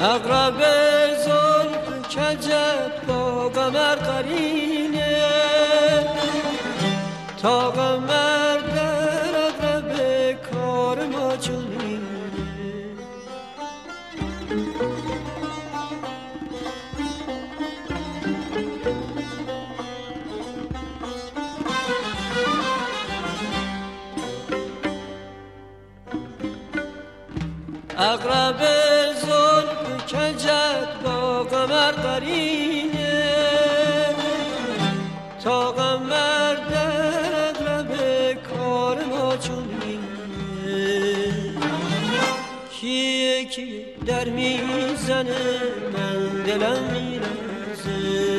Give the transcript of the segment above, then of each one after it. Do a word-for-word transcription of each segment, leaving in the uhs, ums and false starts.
اقرب زلف کجت با قمر قرینه تا قمر در اقرب کار ما چنینه اقرب زلف کجت با قمر قرینه تا قمر در اقرب کار ما چنینه کیه کی در میزنه من دلم میرزه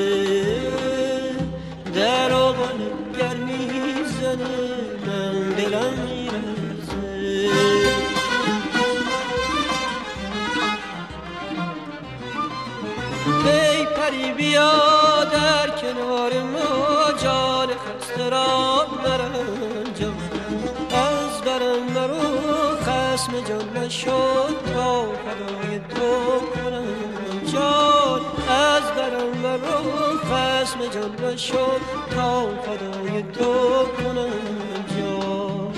در آغن گر میزنه من دلم میرزه ای پری بیا در کنار ما جان خسته را مرنجان از برم مرو خسم جان نشد تا فدای تو کنم جان از برم مرو خسم جان نشد تا فدای تو کنم جان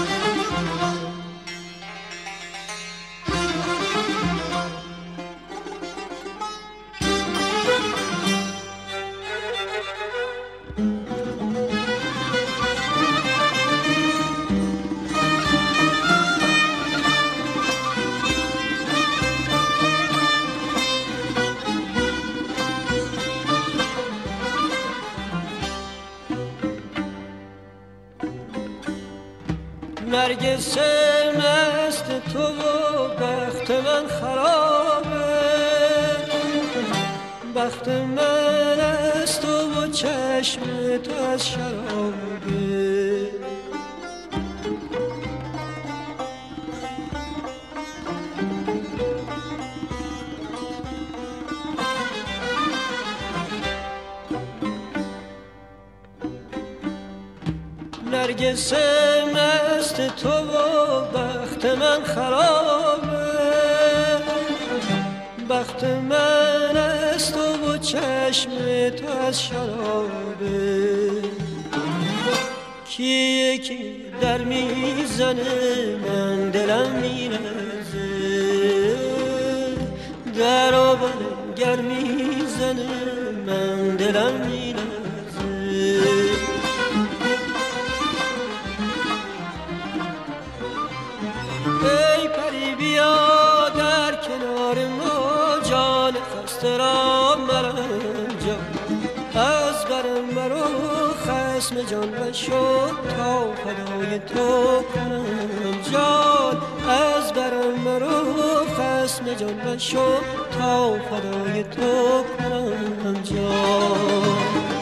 نرگس مست تو و بخت من خرابه بخت من از تو و چشم تو از شرابه نرگس مست تو و بخت من خرابه بخت من از تو و چشم تو از شرابه کیه کی در میزنه من دلم میرزه در آبان گر میزنه من دلم میرزه ای پری بیا در کنار ما جان خسته را مرنجان از برم مرو خسم جان نشد تا فدای تو کنم جان از برم مرو خسم جان نشد تا فدای تو کنم جان